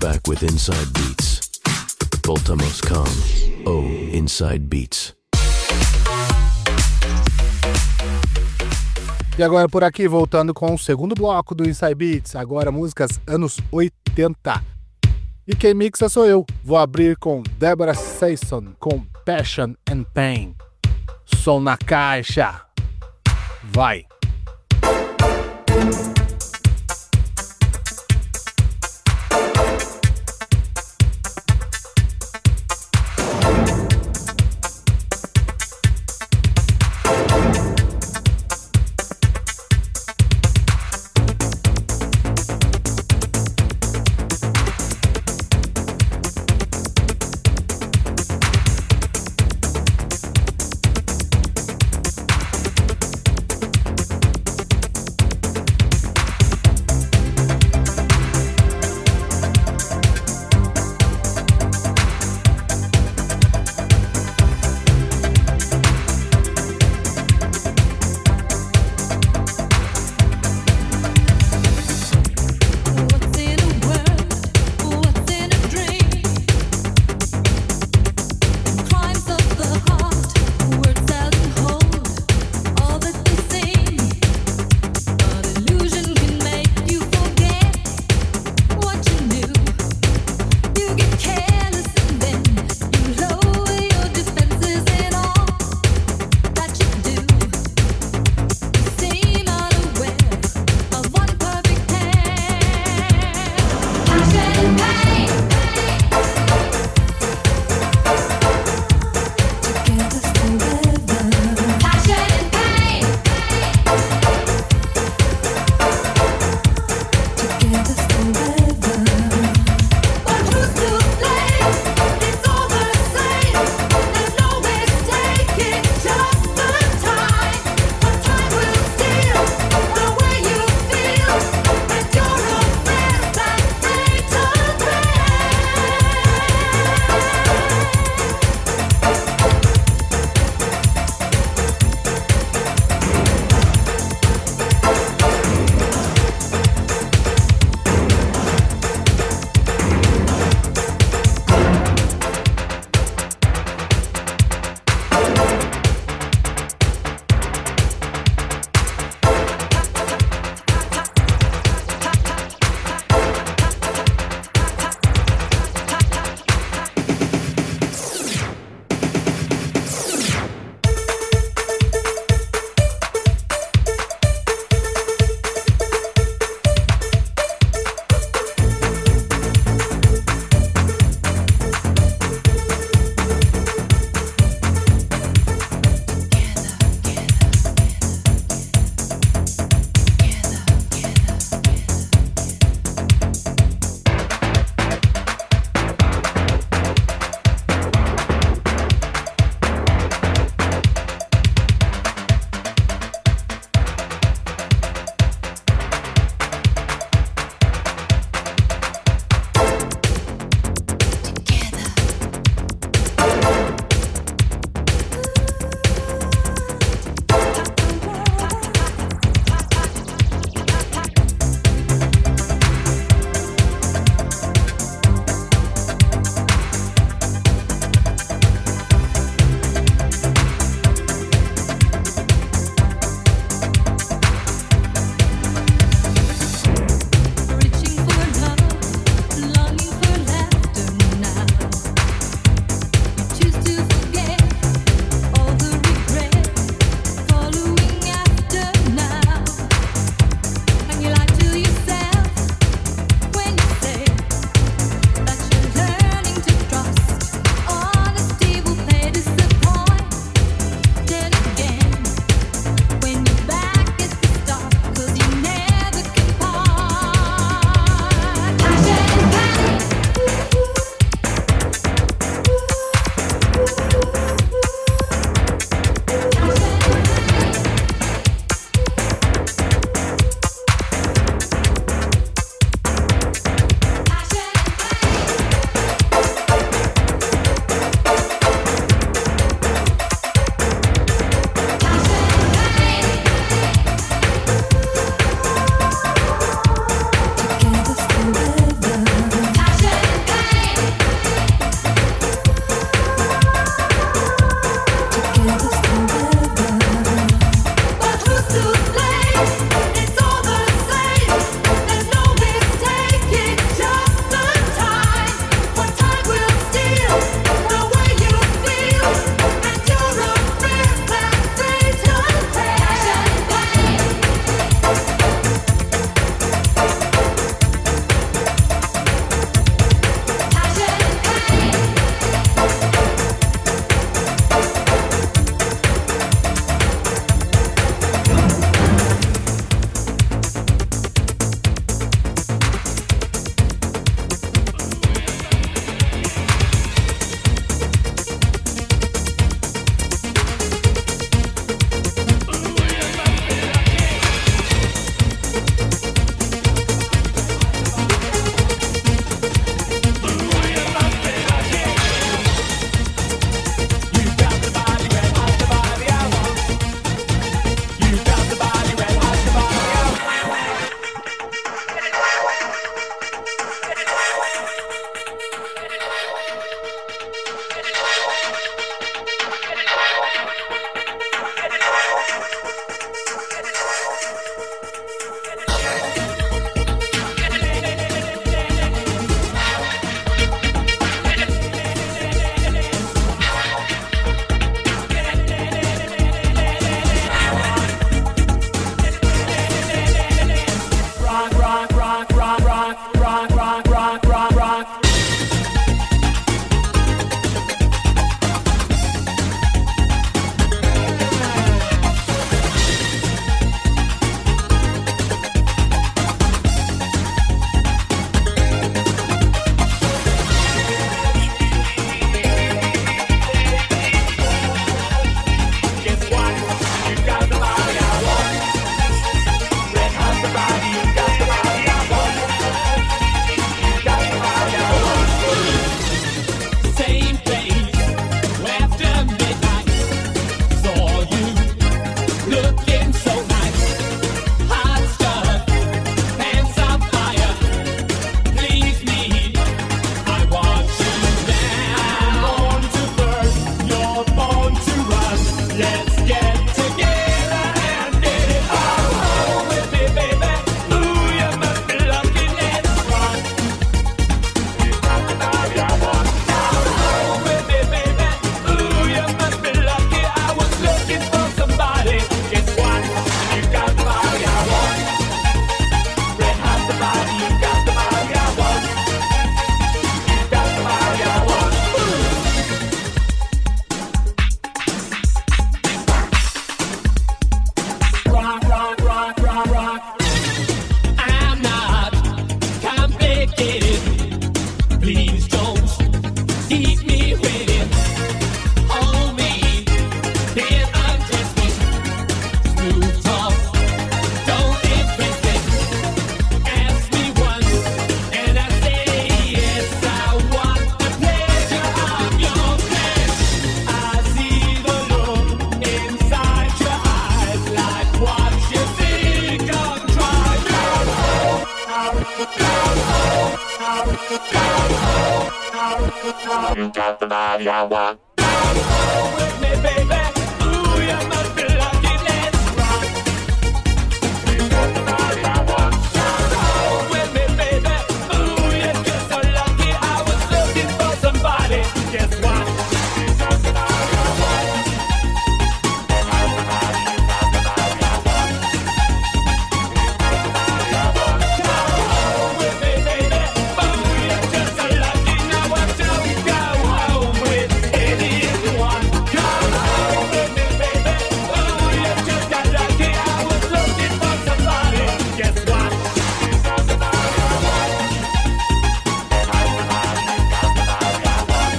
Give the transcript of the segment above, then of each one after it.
back with Inside Beats. Voltamos.com. Oh, Inside Beats. E agora por aqui, voltando com o segundo bloco do Inside Beats, agora músicas anos 80. E quem mixa sou eu. Vou abrir com Deborah Sasson com Passion and Pain. Som na caixa. Vai! You got the body I want. With me, baby. Ooh, you must be lucky. Let's rock. You got the body I want. With me, baby. Ooh, you're just so lucky. I was looking for somebody. Guess what? You got the body I want. You got the body. You got the body I want. You got the body I want. With me, baby. Ooh, you're just so lucky. Now what do we go home with anyone? Come home with me, baby. Ooh, you just got lucky. I was looking for somebody. Guess what? You got the body I want. You got the body. You got the body I want.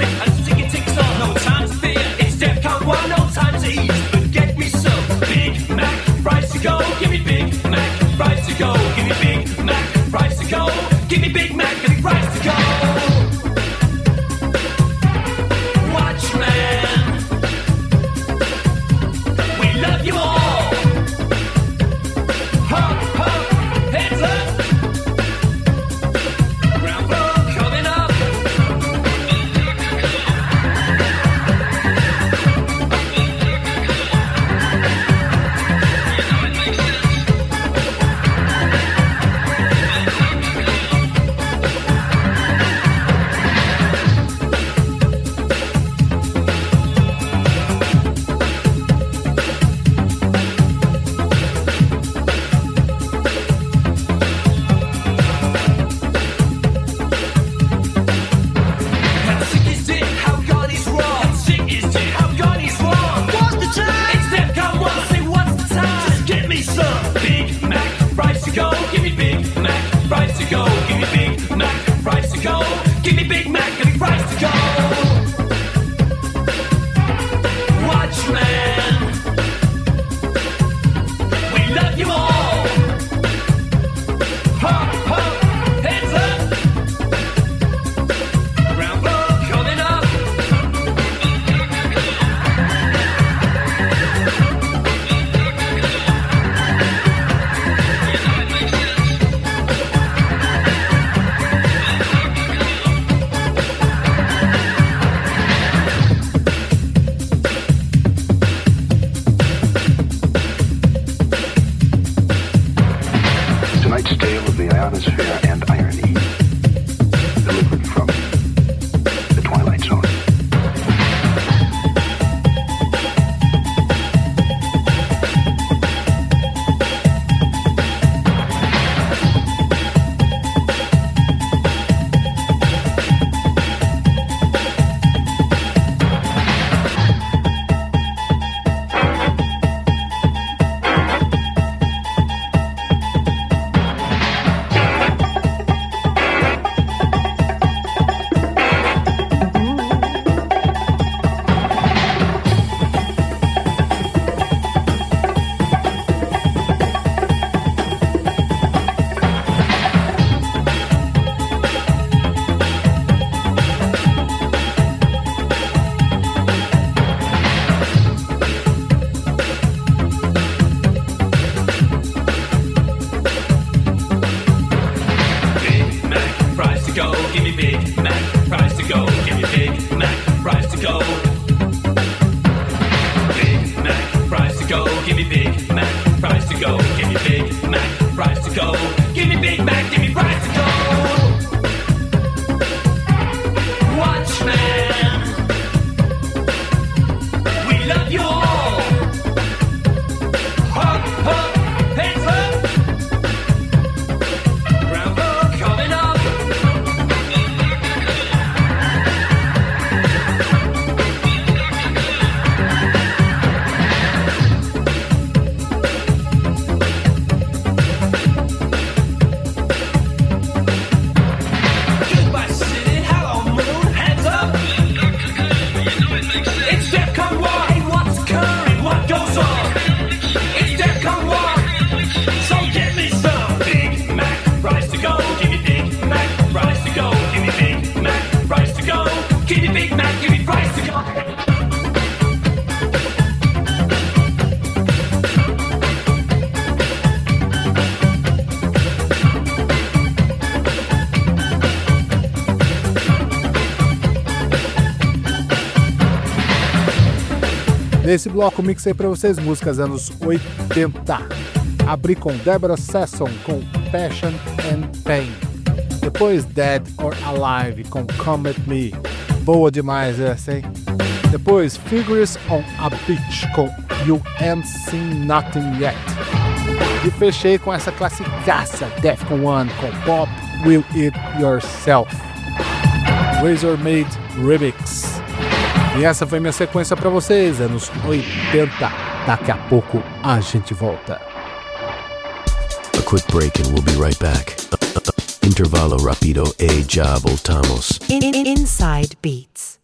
it and stick it ticks on. No time to fear, it's DEFCON 1, no time to eat. But get me some Big Mac fries to go. Give me Big Mac fries to go. Give me Big Mac fries to go. Give me Big Mac and fries to go. Watchman, we love you all. Hop, hop, hands up. Ground floor coming up. How sick is it? How God is wrong? How sick is it? How God is wrong? What's the time? It's DEFCON 1. Say what's the time? Just get me some Big Mac fries to go. Give me Big Mac fries to go. Give me Big Mac fries to go. Give me Big Mac and fries to go. Watchman, we love you all. Hop, hop, hands up. Ground floor coming up. Tonight's tale of the ionosphere and irony, delivered from the Twilight Zone. Big Mac fries to go. Give me Big Mac fries to go. Give me Big Mac fries to go. Big Mac fries to go. Give me Big Mac fries to go. Give me Big Mac fries to go. Give me Big Mac, give me fries to go. Watchman, we love you all. Hop, hop, hands up. Ground floor coming up. Goodbye city, hello moon, hands up. It's DEFCON 1. Hey, what's occurring? What goes on? It's DEFCON 1. So get me some Big Mac fries to go. Give me Big Mac fries to go. Give me Big Mac fries to go. Give me Big Mac, give me fries to go. Nesse bloco mixei pra vocês músicas anos 80. Abri com Deborah Sasson com Passion and Pain. Depois Dead or Alive com Come At Me. Boa demais essa, hein? Depois Figures on a Beach com You Ain't Seen Nothing Yet. E fechei com essa classicaça DEFCON 1 com Pop Will It Yourself. Razor Made Remix. E essa foi minha sequência pra vocês, anos 80. Daqui a pouco a gente volta. A quick break and we'll be right back. Intervalo rapido e ya voltamos. Inside Beats.